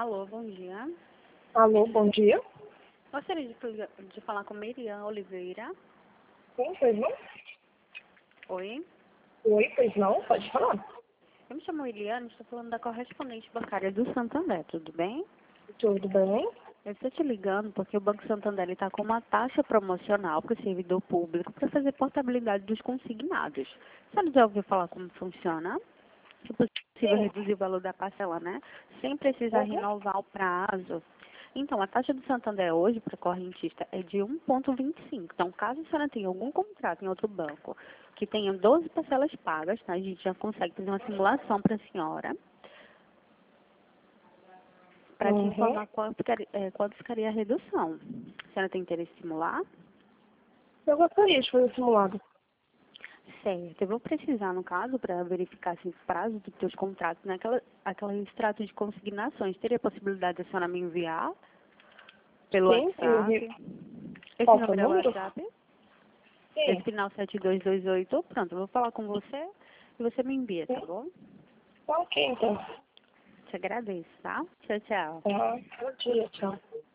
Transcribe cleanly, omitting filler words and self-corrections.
Alô, bom dia. Alô, bom dia. Gostaria de falar com Miriam Oliveira. Sim, pois não? Oi, Oi, pois não? Pode falar. eu me chamo Eliane, estou falando da correspondente bancária do Santander, tudo bem? Tudo bem? Eu estou te ligando porque o Banco Santander está com uma taxa promocional para o servidor público para fazer portabilidade dos consignados. Você já ouviu falar como funciona? Se possível, Sim. reduzir o valor da parcela, né? Sem precisar Uhum. renovar o prazo. Então, a taxa do Santander hoje para correntista é de 1,25. Então, caso a senhora tenha algum contrato em outro banco que tenha 12 parcelas pagas, tá? A gente já consegue fazer uma simulação para a senhora, para te Uhum. informar quanto ficaria a redução. A senhora tem interesse em simular? Eu gostaria de fazer o simulado. Certo. Eu vou precisar, no caso, para verificar se o prazo dos teus contratos, né? Aquela extrato de consignações, teria possibilidade da senhora me enviar pelo Sim, eu WhatsApp? vi. Esse Qual que é o número é o número? WhatsApp? Esse Sim. final 7228. Pronto, eu vou falar com você e você me envia, tá Sim. bom? Tá ok, então. Te agradeço, tá? Tchau, tchau. Tá. Bom dia, tchau.